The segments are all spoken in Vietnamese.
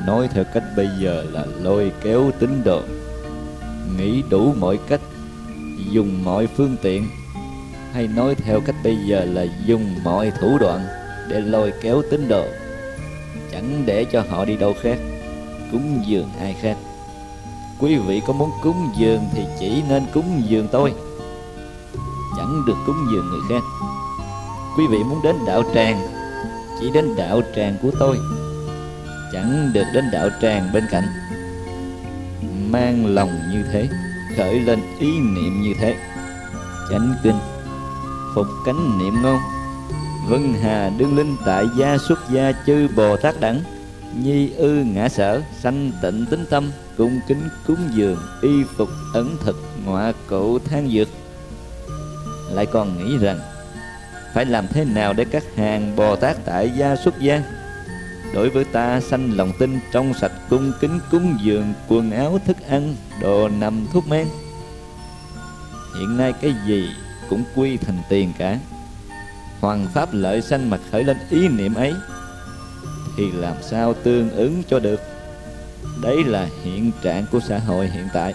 nói theo cách bây giờ là lôi kéo tín đồ, nghĩ đủ mọi cách, dùng mọi phương tiện, hay nói theo cách bây giờ là dùng mọi thủ đoạn để lôi kéo tín đồ, chẳng để cho họ đi đâu khác, cúng dường ai khác. Quý vị có muốn cúng dường thì chỉ nên cúng dường tôi, chẳng được cúng dường người khác. Quý vị muốn đến đạo tràng, chỉ đến đạo tràng của tôi, chẳng được đến đạo tràng bên cạnh. Mang lòng như thế, khởi lên ý niệm như thế. Chánh kinh, phục cánh niệm ngôn, vân hà đương linh tại gia xuất gia chư Bồ Tát đẳng, nhi ư ngã sở, sanh tịnh tính tâm, cung kính cúng dường, y phục ẩn thực, ngọa cụ than dược. Lại còn nghĩ rằng phải làm thế nào để các hàng Bồ Tát tại gia xuất gia đối với ta sanh lòng tin, trong sạch, cung kính cúng dường quần áo, thức ăn, đồ nằm, thuốc men. Hiện nay cái gì cũng quy thành tiền cả. Hoàng pháp lợi sanh mà khởi lên ý niệm ấy thì làm sao tương ứng cho được? Đấy là hiện trạng của xã hội hiện tại.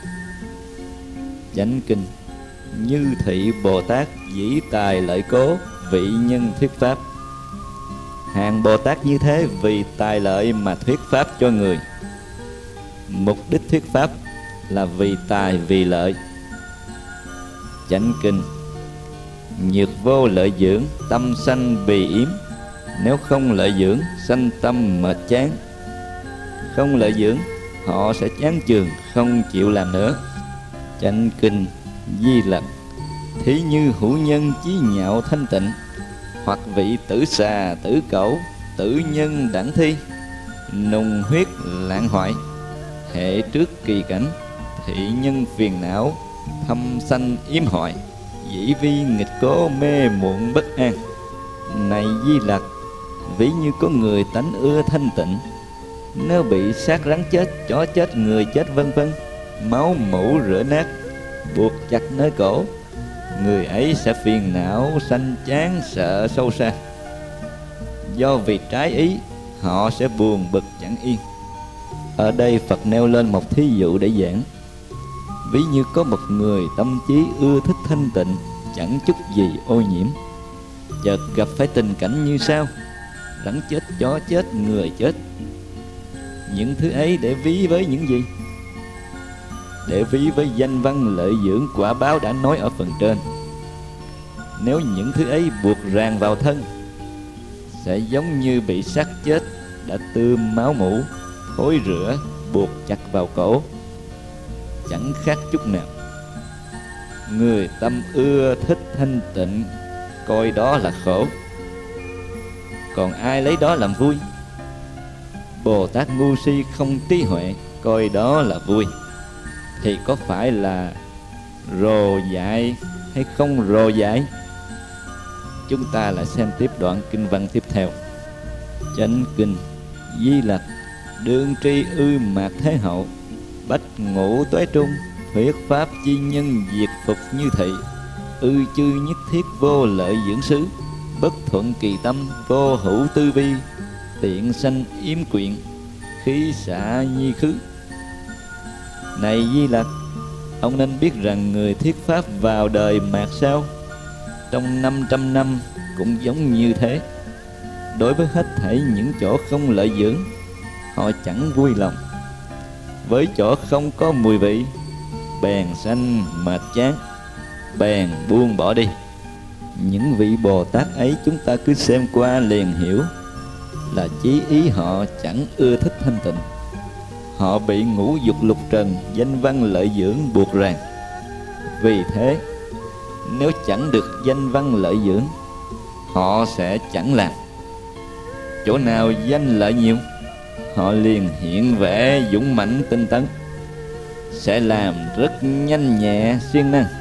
Chánh kinh, như thị Bồ Tát dĩ tài lợi cố, vị nhân thuyết pháp. Hàng Bồ Tát như thế vì tài lợi mà thuyết pháp cho người. Mục đích thuyết pháp là vì tài vì lợi. Chánh kinh, nhược vô lợi dưỡng, tâm sanh bì yếm. Nếu không lợi dưỡng, sanh tâm mệt chán. Không lợi dưỡng, họ sẽ chán chường, không chịu làm nữa. Chánh kinh, Di Lặc, thí như hữu nhân chí nhạo thanh tịnh, hoặc vị tử xà, tử cẩu, tử nhân đẳng thi, nùng huyết lạng hoại, hệ trước kỳ cảnh, thị nhân phiền não, thâm sanh yếm hoại, dĩ vi nghịch cố mê muộn bất an. Này Di Lặc, ví như có người tánh ưa thanh tịnh, nếu bị sát rắn chết, chó chết, người chết vân vân, máu mủ rửa nát, buộc chặt nơi cổ, người ấy sẽ phiền não, sanh chán, sợ sâu xa. Do vì trái ý, họ sẽ buồn bực chẳng yên. Ở đây Phật nêu lên một thí dụ để giảng. Ví như có một người tâm trí ưa thích thanh tịnh, chẳng chút gì ô nhiễm, chợt gặp phải tình cảnh như sau: rắn chết, chó chết, người chết. Những thứ ấy để ví với những gì? Để ví với danh văn lợi dưỡng quả báo đã nói ở phần trên. Nếu những thứ ấy buộc ràng vào thân, sẽ giống như bị xác chết đã tươm máu mủ, thối rữa, buộc chặt vào cổ, chẳng khác chút nào. Người tâm ưa thích thanh tịnh coi đó là khổ, còn ai lấy đó làm vui? Bồ Tát ngu si không trí huệ coi đó là vui, thì có phải là rồ dại hay không rồ dại? Chúng ta lại xem tiếp đoạn kinh văn tiếp theo. Chánh kinh, Di Lặc, đương tri ư mạc thế hậu, bách ngũ tuế trung, thuyết pháp chi nhân diệt phục như thị, ư chư nhất thiết vô lợi dưỡng xứ, bất thuận kỳ tâm, vô hữu tư vi, tiện sanh yếm quyện, khí xạ nhi khứ. Này Di Lặc, ông nên biết rằng người thuyết pháp vào đời mạt sau, trong 500 năm cũng giống như thế. Đối với hết thảy những chỗ không lợi dưỡng, họ chẳng vui lòng. Với chỗ không có mùi vị, bèn sanh mệt chán, bèn buông bỏ đi. Những vị Bồ Tát ấy chúng ta cứ xem qua liền hiểu là chí ý họ chẳng ưa thích thanh tịnh. Họ bị ngũ dục lục trần, danh văn lợi dưỡng buộc ràng. Vì thế, nếu chẳng được danh văn lợi dưỡng, họ sẽ chẳng làm. Chỗ nào danh lợi nhiều, họ liền hiện vẻ dũng mãnh tinh tấn, sẽ làm rất nhanh nhẹ siêng năng.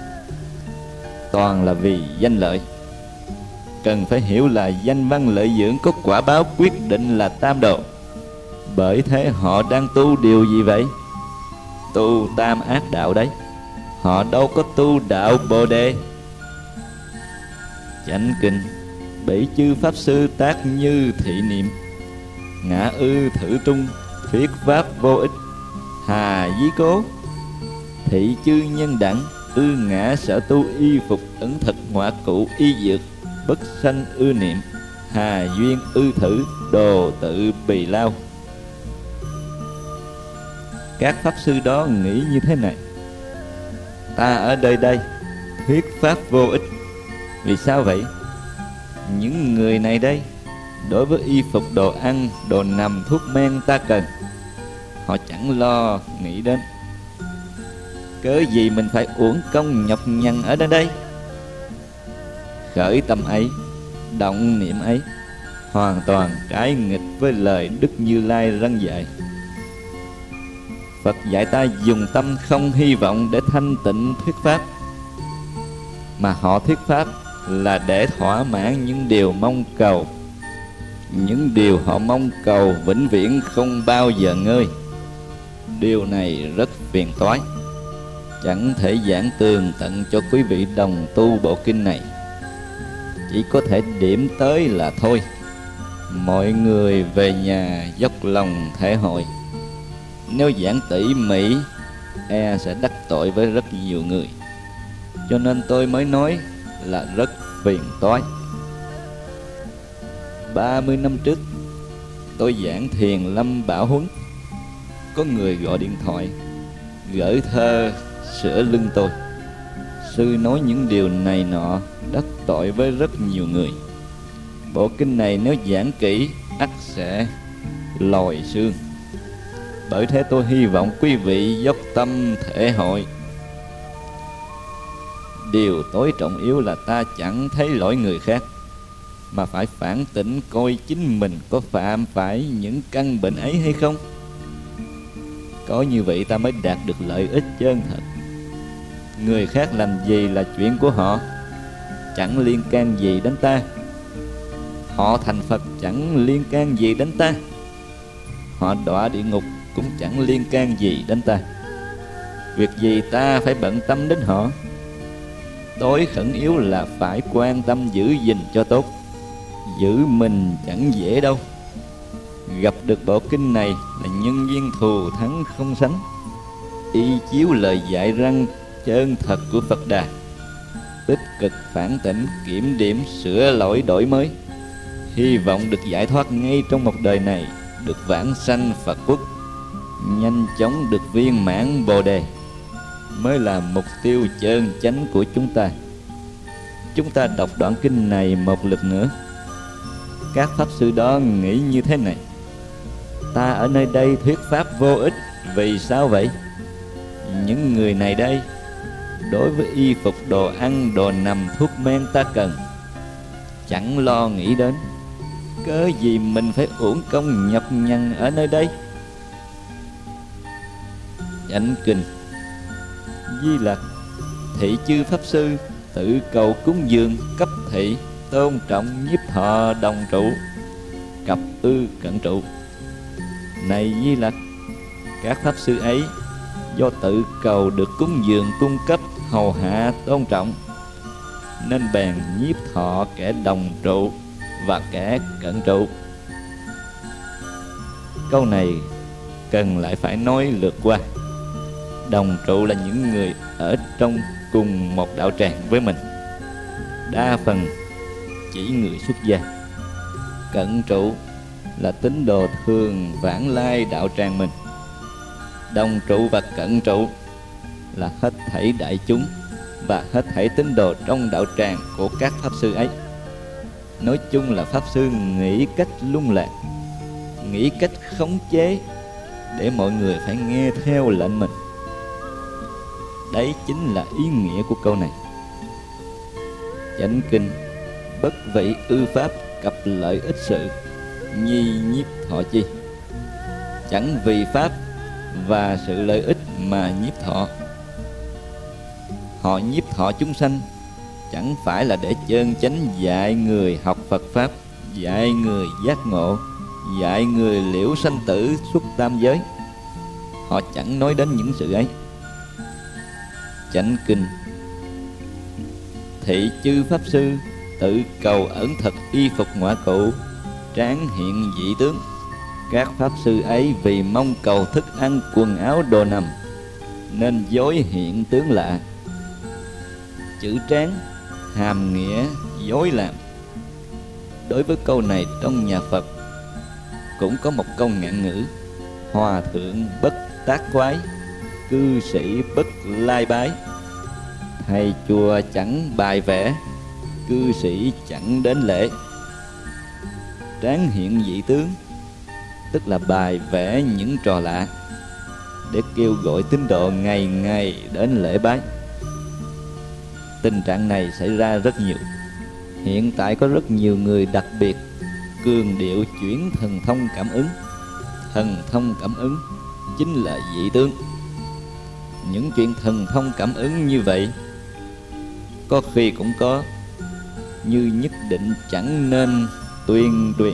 Toàn là vì danh lợi. Cần phải hiểu là danh văn lợi dưỡng có quả báo quyết định là tam đồ. Bởi thế họ đang tu điều gì vậy? Tu tam ác đạo đấy. Họ đâu có tu đạo Bồ Đề. Chánh kinh, bỉ chư pháp sư tác như thị niệm, ngã ư thử trung, thuyết pháp vô ích, hà dí cố. Thị chư nhân đẳng, ư ngã sở tu y phục ẩn thực ngoại cụ y dược, bất sanh ư niệm, hà duyên ư thử, đồ tự bì lao. Các pháp sư đó nghĩ như thế này: ta ở đây thuyết pháp vô ích. Vì sao vậy? Những người này đây, đối với y phục, đồ ăn, đồ nằm, thuốc men ta cần, họ chẳng lo nghĩ đến. Cớ gì mình phải uổng công nhọc nhằn ở đây? Khởi tâm ấy, động niệm ấy, hoàn toàn trái nghịch với lời Đức Như Lai răn dạy. Phật dạy ta dùng tâm không hy vọng để thanh tịnh thuyết pháp, mà họ thuyết pháp là để thỏa mãn những điều mong cầu. Những điều họ mong cầu vĩnh viễn không bao giờ ngơi. Điều này rất phiền toái, chẳng thể giảng tường tận cho quý vị đồng tu bộ kinh này. Chỉ có thể điểm tới là thôi. Mọi người về nhà dốc lòng thể hội. Nếu giảng tỉ mỉ, e sẽ đắc tội với rất nhiều người. Cho nên tôi mới nói là rất phiền toái. 30 năm trước, tôi giảng Thiền Lâm Bảo Huấn. Có người gọi điện thoại, gửi thơ sửa lưng tôi. Sư nói những điều này nọ đắc tội với rất nhiều người. Bộ kinh này nếu giảng kỹ, ắt sẽ lòi xương. Bởi thế tôi hy vọng quý vị dốc tâm thể hội. Điều tối trọng yếu là ta chẳng thấy lỗi người khác, mà phải phản tỉnh coi chính mình có phạm phải những căn bệnh ấy hay không. Có như vậy ta mới đạt được lợi ích chân thật. Người khác làm gì là chuyện của họ, chẳng liên can gì đến ta. Họ thành Phật chẳng liên can gì đến ta. Họ đọa địa ngục cũng chẳng liên can gì đến ta. Việc gì ta phải bận tâm đến họ? Tối khẩn yếu là phải quan tâm giữ gìn cho tốt. Giữ mình chẳng dễ đâu. Gặp được bộ kinh này là nhân duyên thù thắng không sánh. Y chiếu lời dạy răng chân thật của Phật Đà, tích cực phản tỉnh, kiểm điểm, sửa lỗi, đổi mới. Hy vọng được giải thoát ngay trong một đời này, được vãng sanh Phật quốc, nhanh chóng được viên mãn Bồ Đề, mới là mục tiêu chân chánh của chúng ta. Chúng ta đọc đoạn kinh này một lượt nữa. Các pháp sư đó nghĩ như thế này: ta ở nơi đây thuyết pháp vô ích. Vì sao vậy? Những người này đây, đối với y phục, đồ ăn, đồ nằm, thuốc men ta cần, chẳng lo nghĩ đến. Cớ gì mình phải uổng công nhọc nhằn ở nơi đây? Chánh kinh: Di Lặc, thị chư pháp sư tự cầu cúng dường, cấp thị, tôn trọng, nhiếp thọ, đồng trụ, cặp ư cận trụ. Này Di Lặc, các pháp sư ấy do tự cầu được cúng dường, cung cấp, hầu hạ, tôn trọng, nên bèn nhiếp thọ kẻ đồng trụ và kẻ cận trụ. Câu này cần lại phải nói lượt qua. Đồng trụ là những người ở trong cùng một đạo tràng với mình, đa phần chỉ người xuất gia. Cận trụ là tín đồ thường vãng lai đạo tràng mình. Đồng trụ và cận trụ là hết thảy đại chúng và hết thảy tín đồ trong đạo tràng của các pháp sư ấy. Nói chung là pháp sư nghĩ cách lung lạc, nghĩ cách khống chế để mọi người phải nghe theo lệnh mình. Đấy chính là ý nghĩa của câu này. Chánh kinh: Bất vị ư pháp cập lợi ích sự, nhi nhiếp thọ chi. Chẳng vì pháp và sự lợi ích mà nhiếp thọ. Họ nhiếp thọ chúng sanh chẳng phải là để chân chánh dạy người học Phật Pháp, dạy người giác ngộ, dạy người liễu sanh tử xuất tam giới. Họ chẳng nói đến những sự ấy. Chánh kinh: Thị chư pháp sư tự cầu ẩn thật y phục ngoại cụ, tráng hiện dị tướng, Các pháp sư ấy vì mong cầu thức ăn, quần áo, đồ nằm nên dối hiện tướng lạ. Chữ tráng hàm nghĩa dối làm. Đối với câu này trong nhà Phật cũng có một câu ngạn ngữ: hòa thượng bất tác quái, cư sĩ bất lai bái. Thầy chùa chẳng bài vẽ, cư sĩ chẳng đến lễ. Tráng hiện dị tướng tức là bài vẽ những trò lạ để kêu gọi tín đồ ngày ngày đến lễ bái. Tình trạng này xảy ra rất nhiều. Hiện tại có rất nhiều người đặc biệt cường điệu chuyển thần thông cảm ứng. Thần thông cảm ứng chính là dị tướng. Những chuyện thần thông cảm ứng như vậy có khi cũng có, như nhất định chẳng nên tuyên truyền.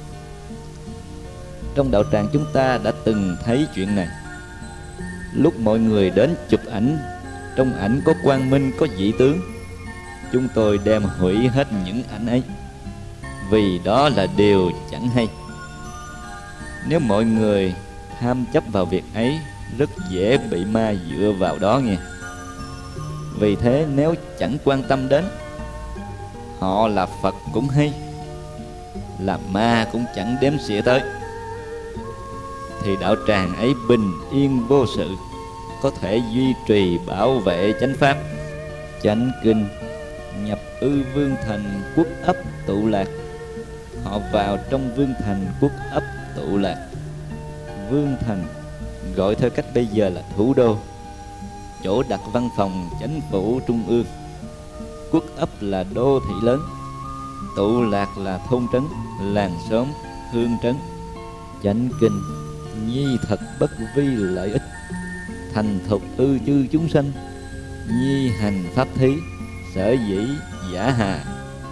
Trong đạo tràng chúng ta đã từng thấy chuyện này. Lúc mọi người đến chụp ảnh, trong ảnh có quang minh, có dị tướng, chúng tôi đem hủy hết những ảnh ấy, vì đó là điều chẳng hay. Nếu mọi người tham chấp vào việc ấy, rất dễ bị ma dựa vào đó nghe. Vì thế nếu chẳng quan tâm đến, họ là Phật cũng hay, là ma cũng chẳng đếm xỉa tới, thì đạo tràng ấy bình yên vô sự, có thể duy trì bảo vệ chánh pháp. Chánh kinh: nhập ư vương thành quốc ấp tụ lạc. Họ vào trong vương thành quốc ấp tụ lạc. Vương thành gọi theo cách bây giờ là thủ đô, chỗ đặt văn phòng chánh phủ trung ương. Quốc ấp là đô thị lớn, tụ lạc là thôn trấn, làng xóm, hương trấn. Chánh kinh: nhi thật bất vi lợi ích, thành thục ư chư chúng sanh. Nhi hành pháp thí, sở dĩ giả hà.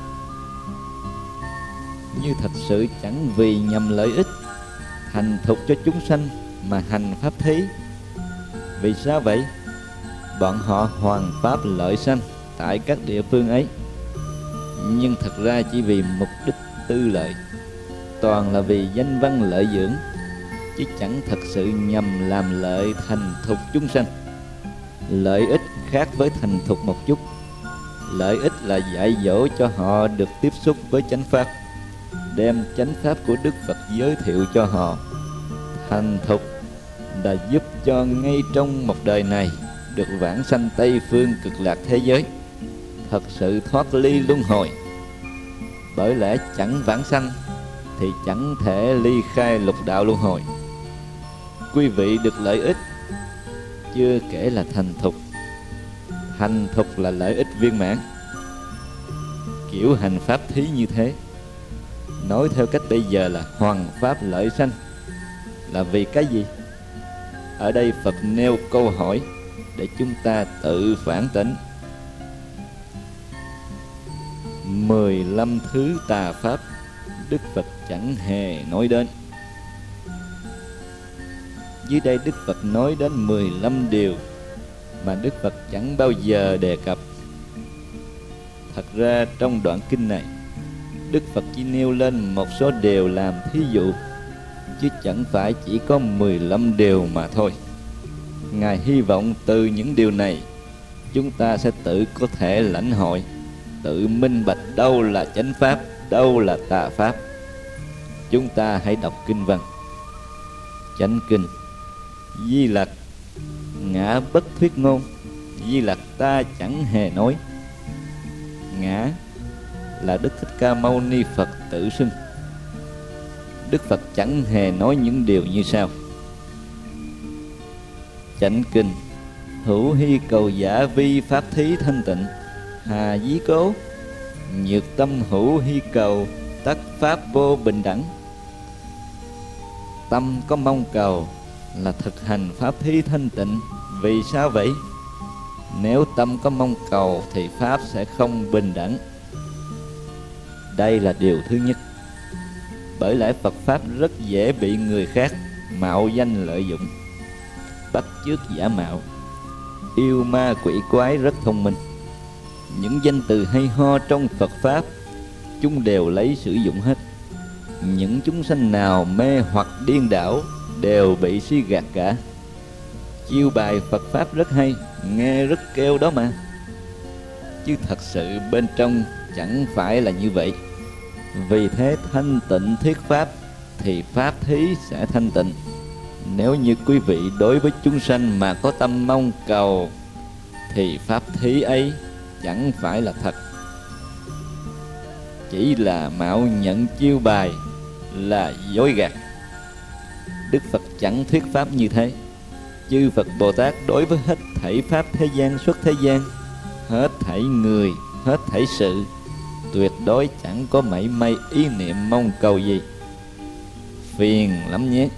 Như thật sự chẳng vì nhằm lợi ích, thành thục cho chúng sanh mà hành pháp thí. Vì sao vậy? Bọn họ hoàn pháp lợi sanh tại các địa phương ấy, nhưng thật ra chỉ vì mục đích tư lợi, toàn là vì danh văn lợi dưỡng, chứ chẳng thật sự nhằm làm lợi thành thục chúng sanh. Lợi ích khác với thành thục một chút. Lợi ích là dạy dỗ cho họ được tiếp xúc với chánh pháp, đem chánh pháp của Đức Phật giới thiệu cho họ. Thành thục là giúp cho ngay trong một đời này được vãng sanh Tây phương cực lạc thế giới, thật sự thoát ly luân hồi. Bởi lẽ chẳng vãng sanh thì chẳng thể ly khai lục đạo luân hồi. Quý vị được lợi ích, chưa kể là thành thục. Thành thục là lợi ích viên mãn. Kiểu hành pháp thí như thế, nói theo cách bây giờ là hoàn pháp lợi sanh, là vì cái gì? Ở đây Phật nêu câu hỏi để chúng ta tự phản tỉnh. 15 thứ tà pháp Đức Phật chẳng hề nói đến. Dưới đây Đức Phật nói đến 15 điều mà Đức Phật chẳng bao giờ đề cập. Thật ra trong đoạn kinh này, Đức Phật chỉ nêu lên một số điều làm thí dụ, chứ chẳng phải chỉ có 15 điều mà thôi. Ngài hy vọng từ những điều này chúng ta sẽ tự có thể lãnh hội, tự minh bạch đâu là chánh pháp, đâu là tà pháp. Chúng ta hãy đọc kinh văn. Chánh kinh: Di Lặc, ngã bất thuyết ngôn. Di Lặc ta chẳng hề nói. Ngã là Đức Thích Ca Mâu Ni Phật tự xưng. Đức Phật chẳng hề nói những điều như sau. Chánh kinh: Hữu hy cầu giả vi pháp thí thanh tịnh, hà dí cố. Nhược tâm hữu hy cầu, tất pháp vô bình đẳng. Tâm có mong cầu là thực hành pháp thí thanh tịnh. Vì sao vậy? Nếu tâm có mong cầu thì pháp sẽ không bình đẳng. Đây là điều thứ nhất. Bởi lẽ Phật Pháp rất dễ bị người khác mạo danh lợi dụng, bắt chước giả mạo. Yêu ma quỷ quái rất thông minh. Những danh từ hay ho trong Phật Pháp chúng đều lấy sử dụng hết. những chúng sanh nào mê hoặc điên đảo đều bị si gạt cả. Chiêu bài Phật Pháp rất hay, nghe rất kêu đó mà, chứ thật sự bên trong chẳng phải là như vậy. Vì thế thanh tịnh thuyết Pháp thì Pháp thí sẽ thanh tịnh. Nếu như quý vị đối với chúng sanh mà có tâm mong cầu thì Pháp thí ấy chẳng phải là thật, chỉ là mạo nhận chiêu bài, là dối gạt. Đức Phật chẳng thuyết Pháp như thế. Chư Phật Bồ Tát đối với hết thảy Pháp thế gian xuất thế gian, hết thảy người, hết thảy sự, tuyệt đối chẳng có mảy may ý niệm mong cầu gì. Phiền lắm nhé.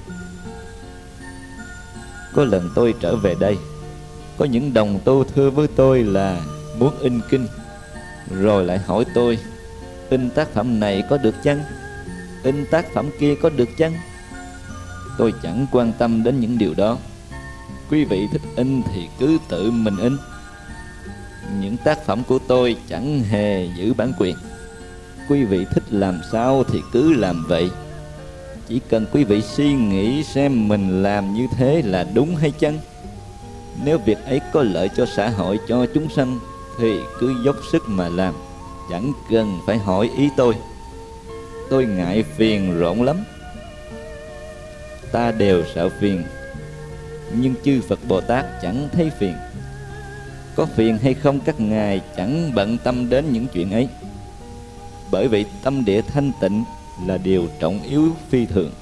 Có lần tôi trở về đây, có những đồng tu thưa với tôi là muốn in kinh, rồi lại hỏi tôi in tác phẩm này có được chăng, in tác phẩm kia có được chăng. Tôi chẳng quan tâm đến những điều đó. Quý vị thích in thì cứ tự mình in. Những tác phẩm của tôi chẳng hề giữ bản quyền. Quý vị thích làm sao thì cứ làm vậy. Chỉ cần quý vị suy nghĩ xem mình làm như thế là đúng hay chăng. Nếu việc ấy có lợi cho xã hội, cho chúng sanh thì cứ dốc sức mà làm, chẳng cần phải hỏi ý tôi. Tôi ngại phiền rộn lắm. Ta đều sợ phiền, nhưng chư Phật Bồ Tát chẳng thấy phiền. Có phiền hay không các ngài chẳng bận tâm đến những chuyện ấy. Bởi vậy tâm địa thanh tịnh là điều trọng yếu phi thường.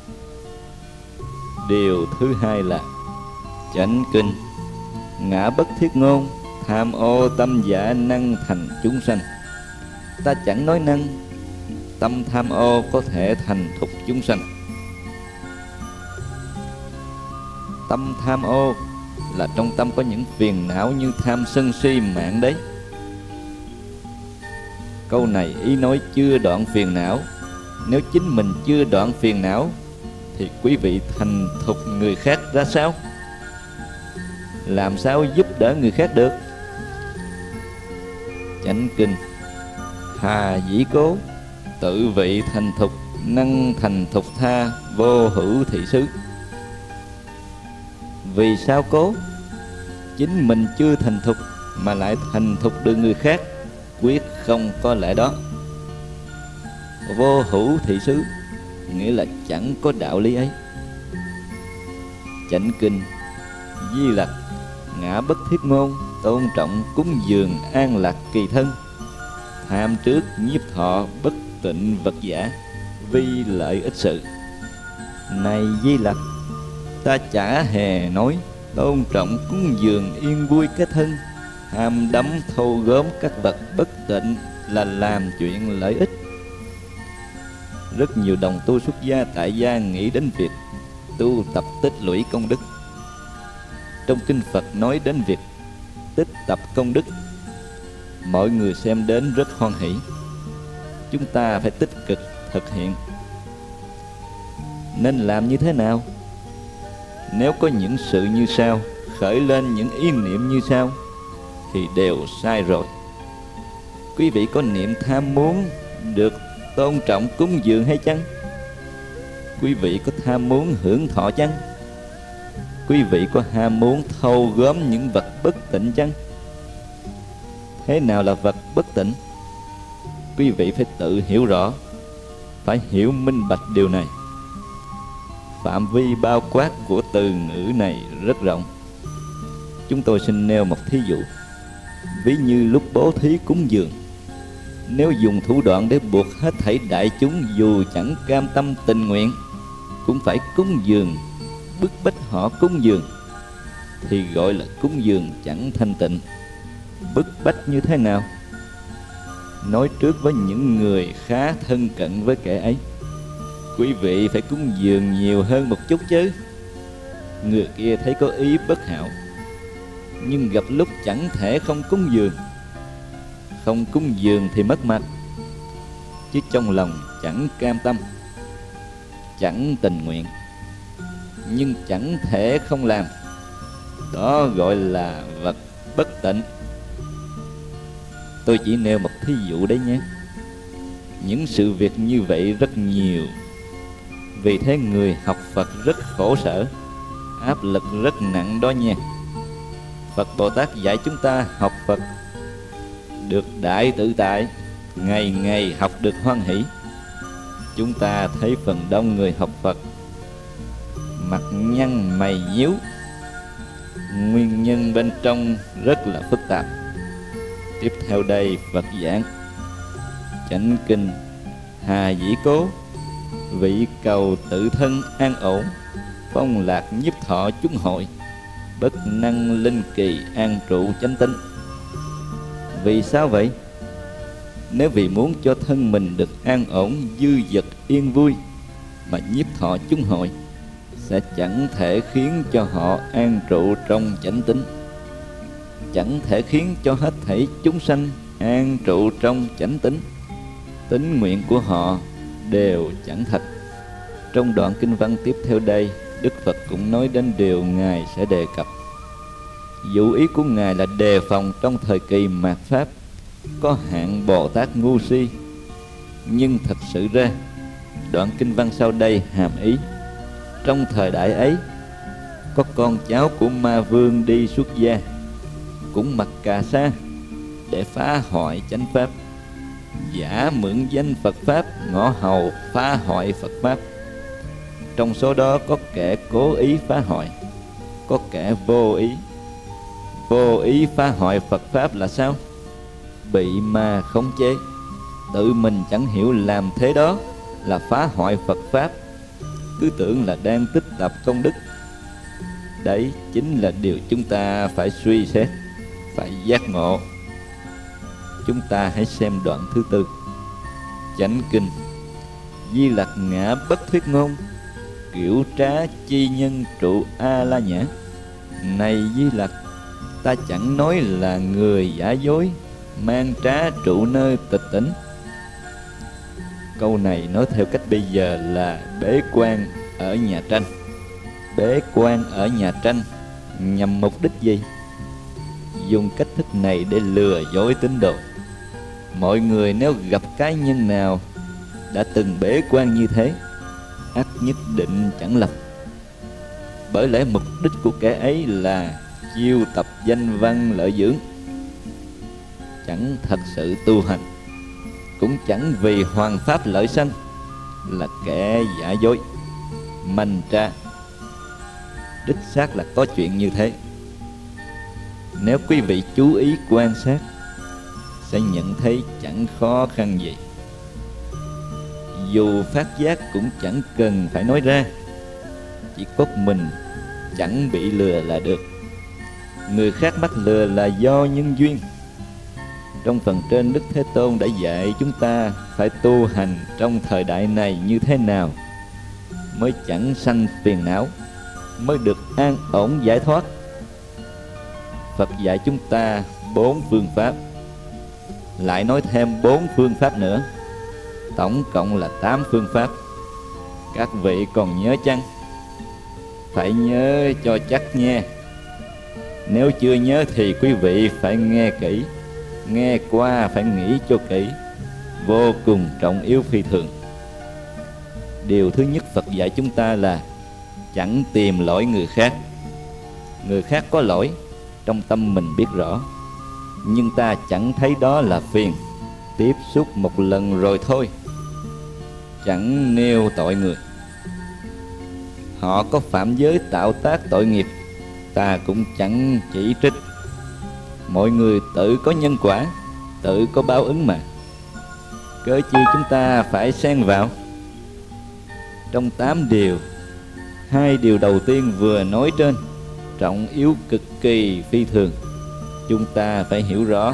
Điều thứ hai là chánh kinh. Ngã bất thiết ngôn, tham ô tâm dạ năng thành chúng sanh. Ta chẳng nói năng, tâm tham ô có thể thành thục chúng sanh. Tâm tham ô là trong tâm có những phiền não như tham sân si mạng đấy. Câu này ý nói chưa đoạn phiền não. Nếu chính mình chưa đoạn phiền não thì quý vị thành thục người khác ra sao? Làm sao giúp đỡ người khác được? Chánh kinh. Hà dĩ cố, tự vị thành thục, năng thành thục tha, vô hữu thị xứ. Vì sao cố? Chính mình chưa thành thục mà lại thành thục được người khác, quyết không có lẽ đó. Vô hữu thị xứ nghĩa là chẳng có đạo lý ấy. Chánh kinh. Di Lặc. Ngã bất thiết ngôn, tôn trọng cúng dường an lạc kỳ thân. Tham trước nhiếp thọ, bất tịnh vật giả, vi lợi ích sự. Này Di Lặc, ta chả hề nói tôn trọng cúng dường yên vui cái thân, ham đắm thâu gớm các vật bất tịnh là làm chuyện lợi ích. Rất nhiều đồng tu xuất gia tại gia nghĩ đến việc tu tập tích lũy công đức. Trong kinh Phật nói đến việc tích tập công đức, mọi người xem đến rất hoan hỷ. Chúng ta phải tích cực thực hiện. Nên làm như thế nào? Nếu có những sự như sau, khởi lên những ý niệm như sau, thì đều sai rồi. Quý vị có niệm tham muốn được tôn trọng cúng dường hay chăng? Quý vị có tham muốn hưởng thọ chăng? Quý vị có ham muốn thâu gom những vật bất tịnh chăng? Thế nào là vật bất tịnh? Quý vị phải tự hiểu rõ, phải hiểu minh bạch điều này. Phạm vi bao quát của từ ngữ này rất rộng. Chúng tôi xin nêu một thí dụ. Ví như lúc bố thí cúng dường, nếu dùng thủ đoạn để buộc hết thảy đại chúng dù chẳng cam tâm tình nguyện cũng phải cúng dường, bức bách họ cúng dường, thì gọi là cúng dường chẳng thanh tịnh. Bức bách như thế nào? Nói trước với những người khá thân cận với kẻ ấy, quý vị phải cúng dường nhiều hơn một chút chứ. Người kia thấy có ý bất hảo, nhưng gặp lúc chẳng thể không cúng dường. Không cúng dường thì mất mặt, chứ trong lòng chẳng cam tâm, chẳng tình nguyện, nhưng chẳng thể không làm. Đó gọi là vật bất tịnh. Tôi chỉ nêu một thí dụ đấy nhé. Những sự việc như vậy rất nhiều. Vì thế người học Phật rất khổ sở, áp lực rất nặng đó nha. Phật Bồ Tát dạy chúng ta học Phật được đại tự tại, ngày ngày học được hoan hỷ. Chúng ta thấy phần đông người học Phật mặt nhăn mày nhíu, nguyên nhân bên trong rất là phức tạp. Tiếp theo đây Phật giảng Chánh Kinh: Hà dĩ cố, vị cầu tự thân an ổn, phong lạc nhiếp thọ chúng hội, bất năng linh kỳ an trụ chánh tính. Vì sao vậy? Nếu vì muốn cho thân mình được an ổn, dư dật yên vui, mà nhiếp thọ chúng hội sẽ chẳng thể khiến cho họ an trụ trong chánh tính, chẳng thể khiến cho hết thảy chúng sanh an trụ trong chánh tính. Tín nguyện của họ đều chẳng thật. Trong đoạn kinh văn tiếp theo đây, Đức Phật cũng nói đến điều Ngài sẽ đề cập. Dụ ý của Ngài là đề phòng trong thời kỳ mạt Pháp có hạng Bồ Tát ngu si. Nhưng thật sự ra, đoạn kinh văn sau đây hàm ý trong thời đại ấy có con cháu của ma vương đi xuất gia, cũng mặc cà sa để phá hoại chánh pháp, giả mượn danh Phật Pháp ngõ hầu phá hoại Phật Pháp. Trong số đó có kẻ cố ý phá hoại, có kẻ vô ý. Vô ý phá hoại Phật Pháp là sao? Bị ma khống chế, tự mình chẳng hiểu làm thế đó là phá hoại Phật Pháp, cứ tưởng là đang tích tập công đức. Đấy chính là điều chúng ta phải suy xét, phải giác ngộ. Chúng ta hãy xem đoạn thứ tư. Chánh Kinh: Di Lặc ngã bất thuyết ngôn, kiểu trá chi nhân trụ A La Nhã. Này Di Lặc, ta chẳng nói là người giả dối, mang trá trụ nơi tịch tỉnh. Câu này nói theo cách bây giờ là bế quan ở nhà tranh. Bế quan ở nhà tranh nhằm mục đích gì? Dùng cách thức này để lừa dối tín đồ. Mọi người nếu gặp cá nhân nào đã từng bế quan như thế, ắt nhất định chẳng lầm. Bởi lẽ mục đích của kẻ ấy là chiêu tập danh văn lợi dưỡng, chẳng thật sự tu hành, cũng chẳng vì hoàn pháp lợi sanh, là kẻ giả dối, manh tra. Đích xác là có chuyện như thế. Nếu quý vị chú ý quan sát, sẽ nhận thấy chẳng khó khăn gì. Dù phát giác cũng chẳng cần phải nói ra, chỉ có mình chẳng bị lừa là được. Người khác mắc lừa là do nhân duyên. Trong phần trên, Đức Thế Tôn đã dạy chúng ta phải tu hành trong thời đại này như thế nào mới chẳng sanh phiền não, mới được an ổn giải thoát. Phật dạy chúng ta 4 phương pháp, lại nói thêm 4 phương pháp nữa, tổng cộng là 8 phương pháp. Các vị còn nhớ chăng? Phải nhớ cho chắc nha. Nếu chưa nhớ thì quý vị phải nghe kỹ, nghe qua phải nghĩ cho kỹ, vô cùng trọng yếu phi thường. Điều thứ nhất Phật dạy chúng ta là chẳng tìm lỗi người khác. Người khác có lỗi, trong tâm mình biết rõ, nhưng ta chẳng thấy đó là phiền, tiếp xúc một lần rồi thôi, chẳng nêu tội người. Họ có phạm giới tạo tác tội nghiệp, ta cũng chẳng chỉ trích. Mọi người tự có nhân quả, tự có báo ứng mà, cớ chi chúng ta phải xen vào? Trong 8 điều, 2 điều đầu tiên vừa nói trên trọng yếu cực kỳ phi thường, chúng ta phải hiểu rõ.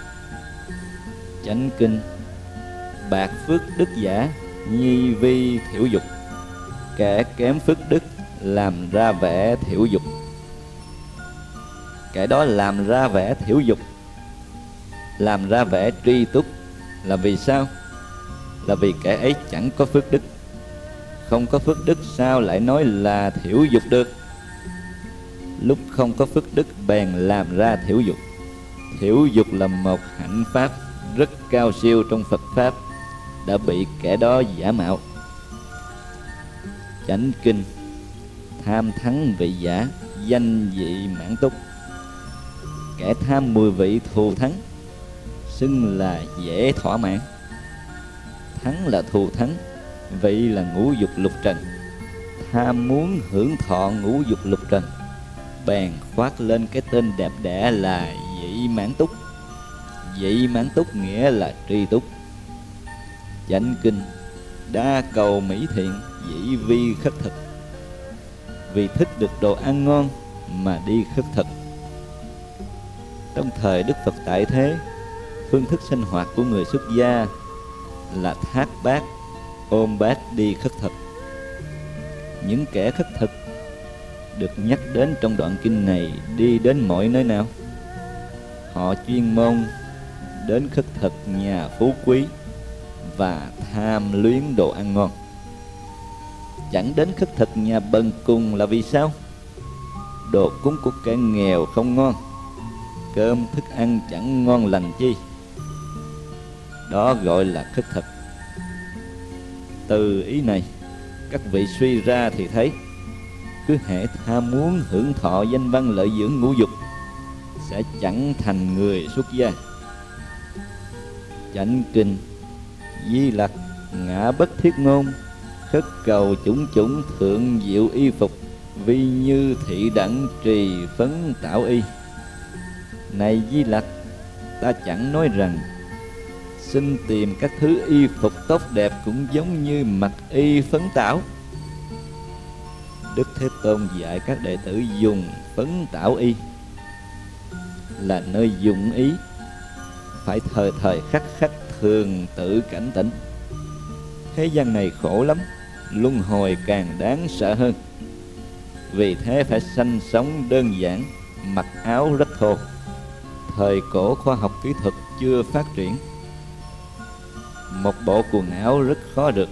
Chánh Kinh: Bạc phước đức giả, nhi vi thiểu dục. Kẻ kém phước đức làm ra vẻ thiểu dục. Kẻ đó làm ra vẻ thiểu dục, làm ra vẻ tri túc là vì sao? Là vì kẻ ấy chẳng có phước đức. Không có phước đức sao lại nói là thiểu dục được? Lúc không có phước đức bèn làm ra thiểu dục. Thiểu dục là một hạnh pháp rất cao siêu trong Phật Pháp, đã bị kẻ đó giả mạo. Chánh kinh: tham thắng vị giả, danh vị mãn túc. Kẻ tham 10 vị thù thắng, xưng là dễ thỏa mãn. Thắng là thù thắng, vị là ngũ dục lục trần. Tham muốn hưởng thọ ngũ dục lục trần, bèn khoác lên cái tên đẹp đẽ là vị mãn túc. Vị mãn túc nghĩa là tri túc. Chánh kinh: đa cầu mỹ thiện, dĩ vi khất thực. Vì thích được đồ ăn ngon mà đi khất thực. Trong thời Đức Phật tại thế, phương thức sinh hoạt của người xuất gia là thác bát, ôm bát đi khất thực. Những kẻ khất thực được nhắc đến trong đoạn kinh này đi đến mọi nơi nào? Họ chuyên môn đến khất thực nhà phú quý và tham luyến đồ ăn ngon. Chẳng đến khất thực nhà bần cùng là vì sao? Đồ cúng của kẻ nghèo không ngon, cơm thức ăn chẳng ngon lành chi. Đó gọi là khất thực. Từ ý này, các vị suy ra thì thấy, cứ hễ tham muốn hưởng thọ danh văn lợi dưỡng ngũ dục, sẽ chẳng thành người xuất gia. Chánh kinh: Di Lặc, ngã bất thiết ngôn, khất cầu chủng chủng thượng diệu y phục, vi như thị đẳng trì phấn tảo y. Này Di Lặc, ta chẳng nói rằng xin tìm các thứ y phục tốt đẹp cũng giống như mặc y phấn tảo. Đức Thế Tôn dạy các đệ tử dùng phấn tảo y là nơi dụng ý, phải thời thời khắc khắc thường tự cảnh tỉnh. Thế gian này khổ lắm, luân hồi càng đáng sợ hơn. Vì thế phải sanh sống đơn giản, mặc áo rất thô. Thời cổ khoa học kỹ thuật chưa phát triển, một bộ quần áo rất khó được,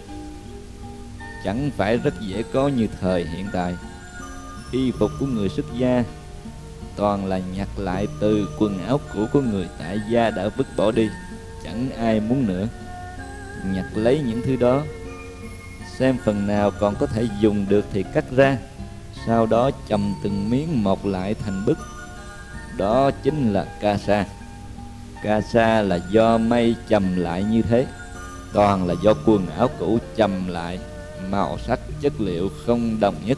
chẳng phải rất dễ có như thời hiện tại. Y phục của người xuất gia toàn là nhặt lại từ quần áo cũ của người tại gia đã vứt bỏ đi, chẳng ai muốn nữa. Nhặt lấy những thứ đó, xem phần nào còn có thể dùng được thì cắt ra, sau đó chồng từng miếng một lại thành bức. Đó chính là ca sa. Ca sa là do mây chầm lại như thế, toàn là do quần áo cũ chầm lại, màu sắc chất liệu không đồng nhất.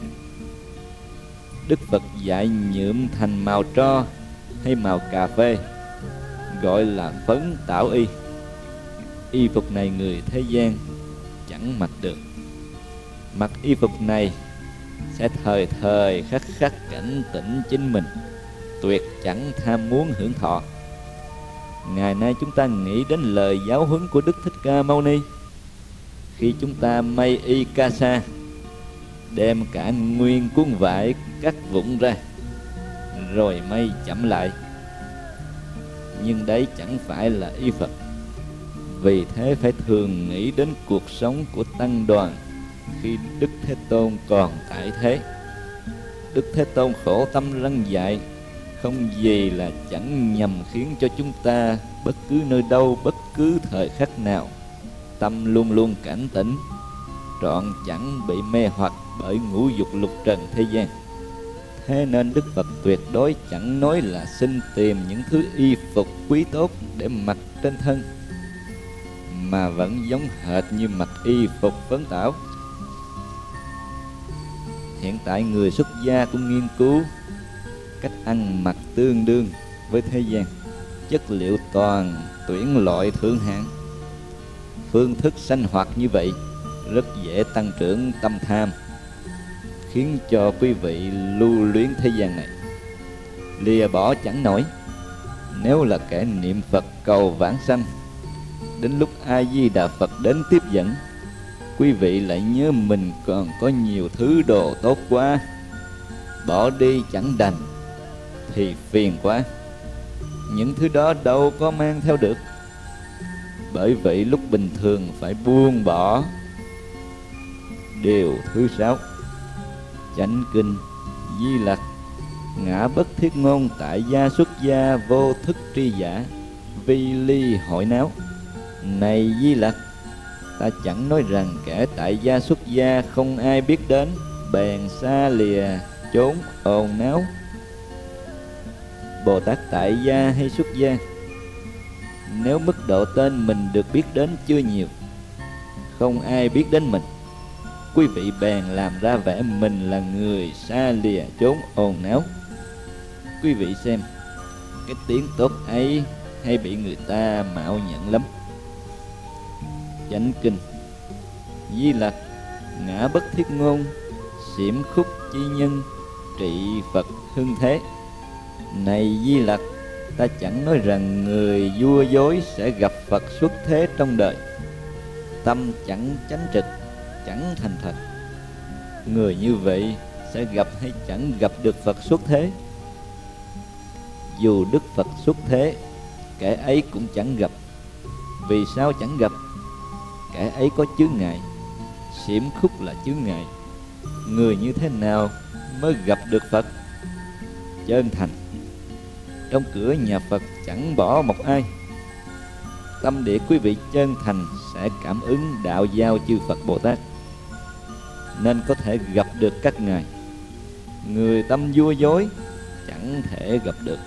Đức Phật dạy nhuộm thành màu tro hay màu cà phê, gọi là phấn tảo y. Y phục này người thế gian chẳng mặc được. Mặc y phục này sẽ thời thời khắc khắc cảnh tỉnh chính mình, tuyệt chẳng tham muốn hưởng thọ. Ngày nay chúng ta nghĩ đến lời giáo huấn của Đức Thích Ca Mâu Ni. Khi chúng ta may y ca sa, đem cả nguyên cuốn vải cắt vụn ra, rồi may chậm lại, nhưng đấy chẳng phải là y Phật. Vì thế phải thường nghĩ đến cuộc sống của tăng đoàn khi Đức Thế Tôn còn tại thế. Đức Thế Tôn khổ tâm răn dạy, không gì là chẳng nhằm khiến cho chúng ta bất cứ nơi đâu, bất cứ thời khắc nào, tâm luôn luôn cảnh tỉnh, trọn chẳng bị mê hoặc bởi ngũ dục lục trần thế gian. Thế nên Đức Phật tuyệt đối chẳng nói là xin tìm những thứ y phục quý tốt để mặc trên thân, mà vẫn giống hệt như mặc y phục phấn tảo. Hiện tại người xuất gia cũng nghiên cứu cách ăn mặc tương đương với thế gian, chất liệu toàn tuyển loại thượng hạng. Phương thức sinh hoạt như vậy rất dễ tăng trưởng tâm tham, khiến cho quý vị lưu luyến thế gian này, lìa bỏ chẳng nổi. Nếu là kẻ niệm Phật cầu vãng sanh, đến lúc A Di Đà Phật đến tiếp dẫn, quý vị lại nhớ mình còn có nhiều thứ đồ tốt quá, bỏ đi chẳng đành thì phiền quá. Những thứ đó đâu có mang theo được. Bởi vậy lúc bình thường phải buông bỏ. Điều thứ 6: Chánh kinh: Di Lặc, ngã bất thiết ngôn, tại gia xuất gia vô thức tri giả, vi ly hội náo. Này Di Lặc, Ta chẳng nói rằng kẻ tại gia xuất gia không ai biết đến, bèn xa lìa chốn ồn náo. Bồ Tát tại gia hay xuất gia, nếu mức độ tên mình được biết đến chưa nhiều, không ai biết đến mình, quý vị bèn làm ra vẻ mình là người xa lìa chốn ồn náo. Quý vị xem, cái tiếng tốt ấy hay bị người ta mạo nhận lắm. Chánh kinh: Di Lặc, ngã bất thiết ngôn, xiểm khúc chi nhân, trị Phật hưng thế. Này Di Lặc, ta chẳng nói rằng người vua dối sẽ gặp Phật xuất thế trong đời. Tâm chẳng chánh trực, chẳng thành thật, người như vậy sẽ gặp hay chẳng gặp được Phật xuất thế. Dù Đức Phật xuất thế, kẻ ấy cũng chẳng gặp. Vì sao chẳng gặp? Kẻ ấy có chướng ngại, xiểm khúc là chướng ngại. Người như thế nào mới gặp được Phật? Chân thành, trong cửa nhà Phật chẳng bỏ một ai. Tâm địa quý vị chân thành sẽ cảm ứng đạo giao chư Phật Bồ Tát, nên có thể gặp được các ngài. Người tâm vua dối chẳng thể gặp được.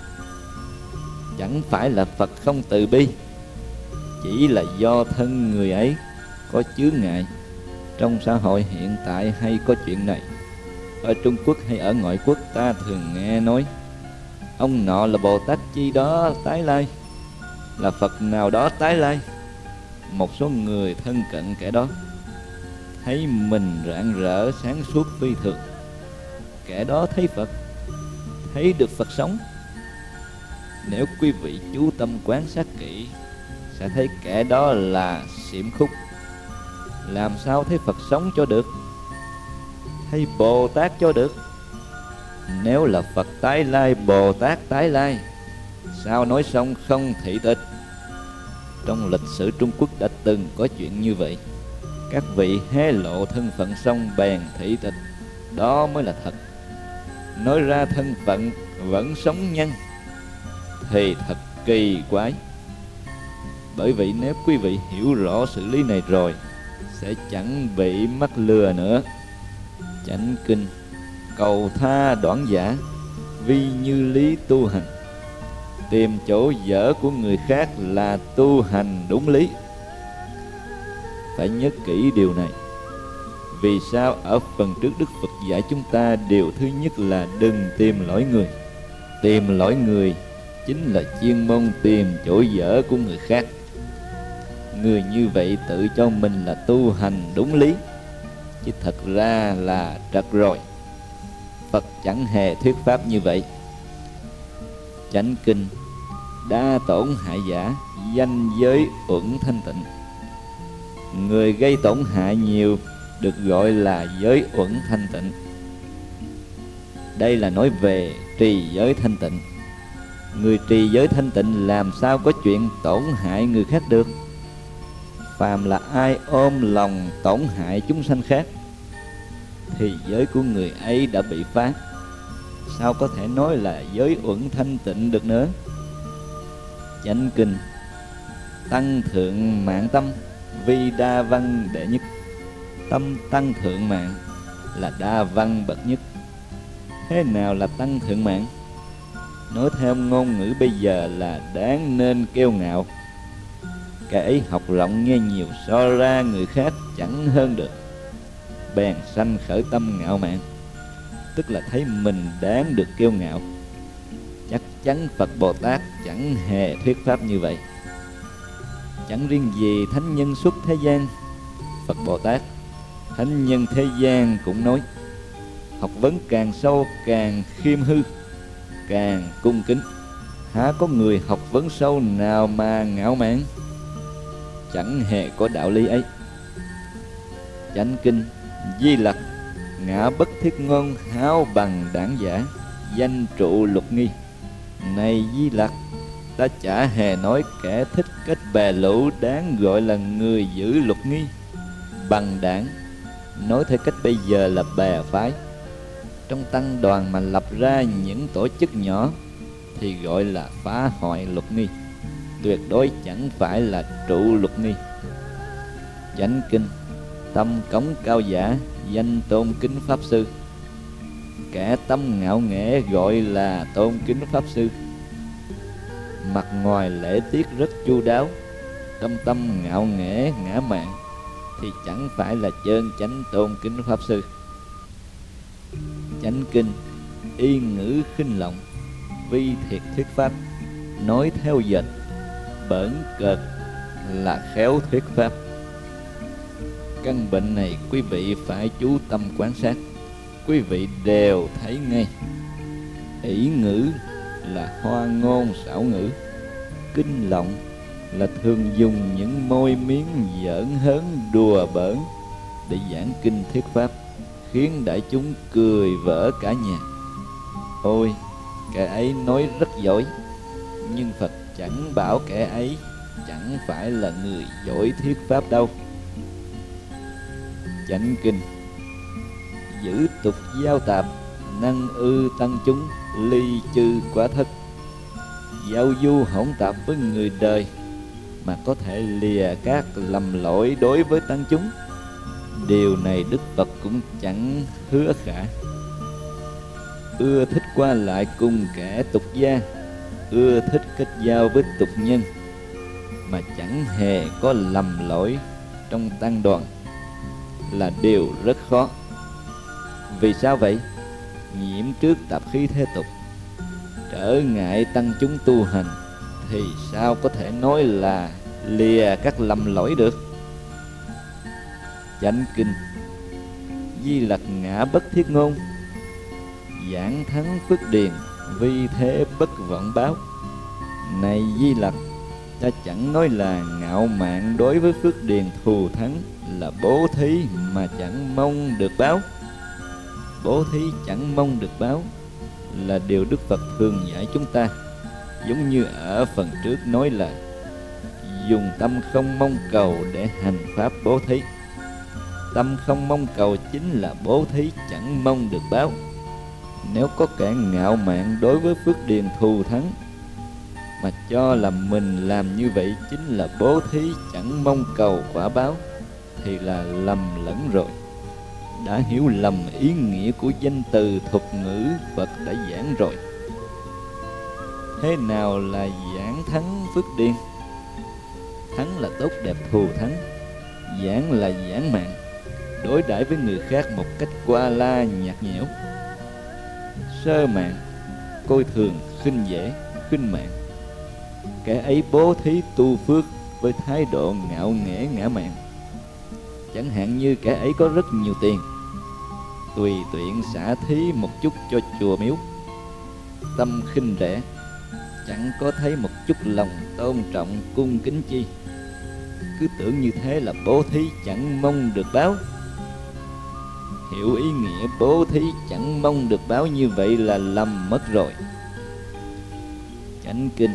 Chẳng phải là Phật không từ bi, chỉ là do thân người ấy có chướng ngại. Trong xã hội hiện tại hay có chuyện này. Ở Trung Quốc hay ở ngoại quốc, ta thường nghe nói ông nọ là Bồ Tát chi đó tái lai, là Phật nào đó tái lai. Một số người thân cận kẻ đó thấy mình rạng rỡ sáng suốt phi thường. Kẻ đó thấy Phật, thấy được Phật sống. Nếu quý vị chú tâm quan sát kỹ, sẽ thấy kẻ đó là xiểm khúc. Làm sao thấy Phật sống cho được, thấy Bồ Tát cho được? Nếu là Phật tái lai, Bồ Tát tái lai, sao nói xong không thị tịch? Trong lịch sử Trung Quốc đã từng có chuyện như vậy. Các vị hé lộ thân phận xong bèn thị tịch, đó mới là thật. Nói ra thân phận vẫn sống nhân thì thật kỳ quái. Bởi vậy nếu quý vị hiểu rõ sự lý này rồi, sẽ chẳng bị mắc lừa nữa. Chánh kinh: Cầu tha đoạn giả, vi như lý tu hành. Tìm chỗ dở của người khác là tu hành đúng lý. Phải nhớ kỹ điều này. Vì sao ở phần trước Đức Phật dạy chúng ta điều thứ nhất là đừng tìm lỗi người. Tìm lỗi người chính là chuyên môn tìm chỗ dở của người khác. Người như vậy tự cho mình là tu hành đúng lý, chứ thật ra là trật rồi. Phật chẳng hề thuyết pháp như vậy. Chánh kinh: Đa tổn hại giả, danh giới uẩn thanh tịnh. Người gây tổn hại nhiều được gọi là giới uẩn thanh tịnh. Đây là nói về trì giới thanh tịnh. Người trì giới thanh tịnh làm sao có chuyện tổn hại người khác được? Phàm là ai ôm lòng tổn hại chúng sanh khác thì giới của người ấy đã bị phá. Sao có thể nói là giới uẩn thanh tịnh được nữa? Chánh kinh: Tăng thượng mạng tâm, vi đa văn đệ nhất. Tâm tăng thượng mạng là đa văn bậc nhất. Thế nào là tăng thượng mạng? Nói theo ngôn ngữ bây giờ là đáng nên kiêu ngạo. Kẻ ấy học rộng nghe nhiều, so ra người khác chẳng hơn được, bèn sanh khởi tâm ngạo mạn, tức là thấy mình đáng được kiêu ngạo. Chắc chắn Phật Bồ Tát chẳng hề thuyết pháp như vậy. Chẳng riêng gì thánh nhân xuất thế gian, Phật Bồ Tát, thánh nhân thế gian cũng nói: học vấn càng sâu càng khiêm hư, càng cung kính. Há có người học vấn sâu nào mà ngạo mạn? Chẳng hề có đạo lý ấy. Chánh kinh: Di Lặc, ngã bất thiết ngôn, háo bằng đảng giả, danh trụ lục nghi. Này Di Lặc, ta chả hề nói kẻ thích kết bè lũ đáng gọi là người giữ lục nghi. Bằng đảng, nói theo cách bây giờ là bè phái. Trong tăng đoàn mà lập ra những tổ chức nhỏ thì gọi là phá hoại lục nghi, tuyệt đối chẳng phải là trụ lục nghi. Chánh kinh: tâm cống cao giả, danh tôn kính pháp sư. Kẻ tâm ngạo nghễ gọi là tôn kính pháp sư. Mặt ngoài lễ tiết rất chu đáo, trong tâm ngạo nghễ ngã mạn thì chẳng phải là chân chánh tôn kính pháp sư. Chánh kinh: y ngữ khinh lộng, vi thiệt thuyết pháp. Nói theo dệt, bỡn cợt là khéo thuyết pháp. Căn bệnh này quý vị phải chú tâm quan sát, quý vị đều thấy ngay. Ỷ ngữ là hoa ngôn xảo ngữ, kinh lộng là thường dùng những môi miếng giỡn hớn đùa bỡn để giảng kinh thuyết pháp, khiến đại chúng cười vỡ cả nhà. Ôi, kẻ ấy nói rất giỏi, nhưng Phật chẳng bảo kẻ ấy chẳng phải là người giỏi thuyết pháp đâu. Chánh kinh: giữ tục giao tạp, năng ư tăng chúng, ly chư quá thất. Giao du hỗn tạp với người đời mà có thể lìa các lầm lỗi đối với tăng chúng, điều này Đức Phật cũng chẳng hứa khả. Ưa thích qua lại cùng kẻ tục gia, ưa thích kết giao với tục nhân mà chẳng hề có lầm lỗi trong tăng đoàn là điều rất khó. Vì sao vậy? Nhiễm trước tạp khí thế tục, trở ngại tăng chúng tu hành, thì sao có thể nói là lìa các lầm lỗi được. Chánh kinh: Di Lặc ngã bất thiết ngôn, giảng thắng phước điền, vi thế bất vọng báo. Này Di Lặc, ta chẳng nói là ngạo mạn đối với phước điền thù thắng là bố thí mà chẳng mong được báo. Bố thí chẳng mong được báo là điều Đức Phật thường dạy chúng ta, giống như ở phần trước nói là dùng tâm không mong cầu để hành pháp bố thí. Tâm không mong cầu chính là bố thí chẳng mong được báo. Nếu có kẻ ngạo mạn đối với phước điền thù thắng mà cho là mình làm như vậy chính là bố thí chẳng mong cầu quả báo, thì là lầm lẫn rồi, đã hiểu lầm ý nghĩa của danh từ thuật ngữ Phật đã giảng rồi. Thế nào là giảng thắng phước điền? Thắng là tốt đẹp thù thắng, giảng là giảng mạng, đối đãi với người khác một cách qua la nhạt nhẽo. Sơ mạng, coi thường, khinh dễ, khinh mạng. Kẻ ấy bố thí tu phước với thái độ ngạo nghễ ngã mạn. Chẳng hạn như kẻ ấy có rất nhiều tiền, tùy tiện xả thí một chút cho chùa miếu, tâm khinh rẻ, chẳng có thấy một chút lòng tôn trọng cung kính chi, cứ tưởng như thế là bố thí chẳng mong được báo. Hiểu ý nghĩa bố thí chẳng mong được báo như vậy là lầm mất rồi. Chánh kinh: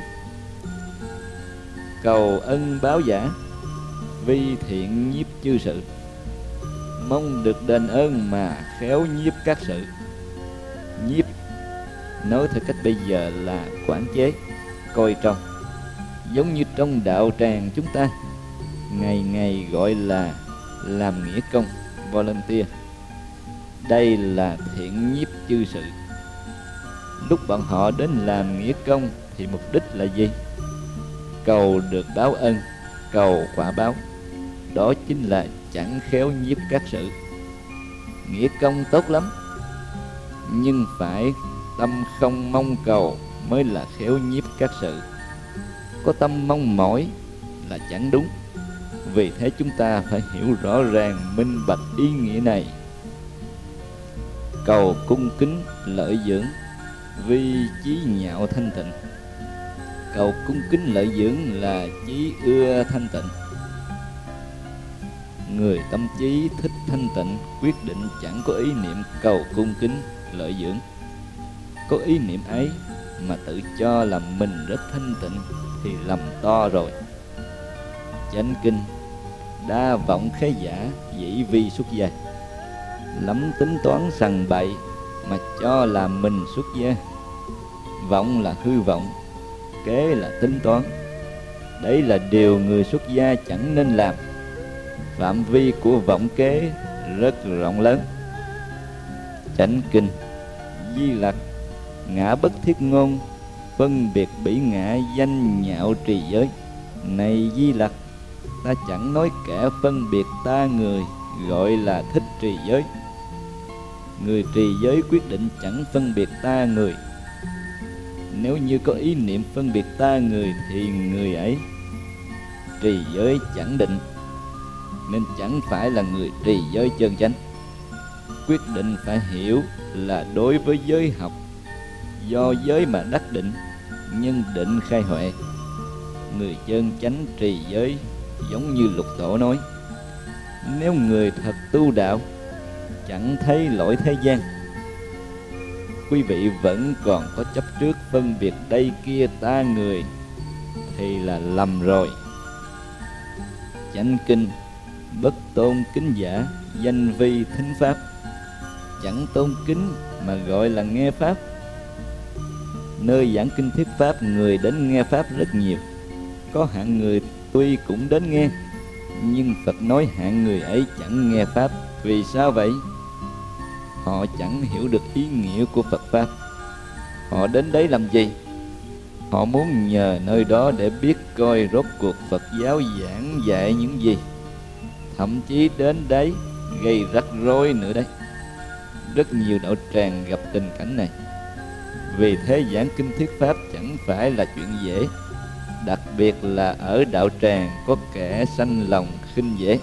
cầu ân báo giả, vi thiện nhiếp chư sự. Mong được đền ơn mà khéo nhiếp các sự. Nhiếp nói theo cách bây giờ là quản chế, coi trọng. Giống như trong đạo tràng chúng ta ngày ngày gọi là làm nghĩa công, volunteer. Đây là thiện nhiếp chư sự. Lúc bọn họ đến làm nghĩa công thì mục đích là gì? Cầu được báo ân, cầu quả báo. Đó chính là chẳng khéo nhiếp các sự. Nghĩa công tốt lắm, nhưng phải tâm không mong cầu mới là khéo nhiếp các sự. Có tâm mong mỏi là chẳng đúng. Vì thế chúng ta phải hiểu rõ ràng minh bạch ý nghĩa này. Cầu cung kính lợi dưỡng, vi chí nhạo thanh tịnh. Cầu cung kính lợi dưỡng là chí ưa thanh tịnh. Người tâm trí thích thanh tịnh quyết định chẳng có ý niệm cầu cung kính lợi dưỡng. Có ý niệm ấy mà tự cho là mình rất thanh tịnh thì lầm to rồi. Chánh kinh: đa vọng khế giả, dĩ vi xuất gia. Lắm tính toán sằng bậy mà cho là mình xuất gia. Vọng là hư vọng, kế là tính toán. Đấy là điều người xuất gia chẳng nên làm. phạm vi của vọng kế rất rộng lớn. Chánh kinh: Di Lặc, ngã bất thiết ngôn, phân biệt bỉ ngã, danh nhạo trì giới. Này Di Lặc, ta chẳng nói kẻ phân biệt ta người, gọi là thích trì giới. Người trì giới quyết định chẳng phân biệt ta người. Nếu như có ý niệm phân biệt ta người thì người ấy trì giới chẳng định, nên chẳng phải là người trì giới chân chánh. Quyết định phải hiểu là đối với giới học, do giới mà đắc định, nhân định khai huệ. Người chân chánh trì giới giống như Lục Tổ nói: nếu người thật tu đạo, chẳng thấy lỗi thế gian. Quý vị vẫn còn có chấp trước phân biệt đây kia ta người thì là lầm rồi. Chánh kinh: Bất tôn kính giả, danh vi thính pháp. Chẳng tôn kính mà gọi là nghe pháp. Nơi giảng kinh thuyết pháp, người đến nghe pháp rất nhiều. Có hạng người tuy cũng đến nghe, nhưng Phật nói hạng người ấy chẳng nghe pháp. Vì sao vậy? Họ chẳng hiểu được ý nghĩa của Phật pháp. Họ đến đấy làm gì? Họ muốn nhờ nơi đó để biết coi rốt cuộc Phật giáo giảng dạy những gì. Thậm chí đến đấy gây rắc rối nữa đấy. Rất nhiều đạo tràng gặp tình cảnh này. Vì thế giảng kinh thuyết pháp chẳng phải là chuyện dễ, đặc biệt là ở đạo tràng có kẻ sanh lòng khinh dễ.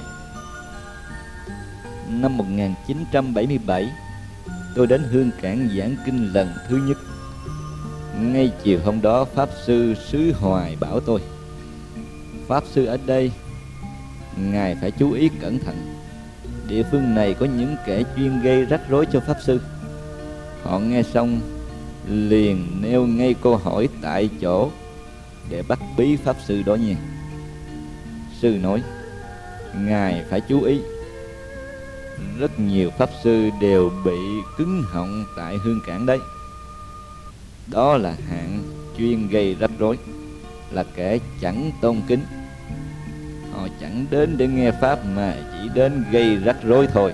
Năm 1977, tôi đến Hương Cảng giảng kinh lần thứ nhất. Ngay chiều hôm đó, Pháp Sư xứ Hoài bảo tôi: Pháp Sư ở đây, ngài phải chú ý cẩn thận. Địa phương này có những kẻ chuyên gây rắc rối cho Pháp Sư. Họ nghe xong liền nêu ngay câu hỏi tại chỗ để bắt bí Pháp Sư đó nha. Sư nói: ngài phải chú ý. Rất nhiều Pháp Sư đều bị cứng họng tại Hương Cảng đấy. Đó là hạng chuyên gây rắc rối, là kẻ chẳng tôn kính. Họ chẳng đến để nghe pháp mà chỉ đến gây rắc rối thôi.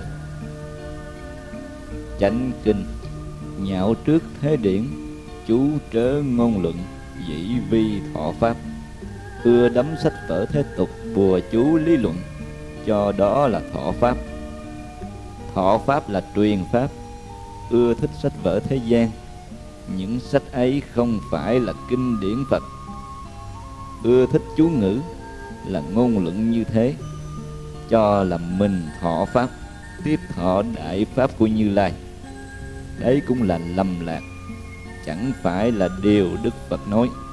Chánh kinh: Nhạo trước thế điển, chú trớ ngôn luận, dĩ vi thọ pháp. Ưa đắm sách vở thế tục, bùa chú lý luận, cho đó là thọ pháp. Thọ pháp là truyền pháp. Ưa thích sách vở thế gian, những sách ấy không phải là kinh điển Phật. Ưa thích chú ngữ, là ngôn luận như thế, cho là mình thọ pháp, tiếp thọ đại pháp của Như Lai. Đấy cũng là lầm lạc, chẳng phải là điều Đức Phật nói.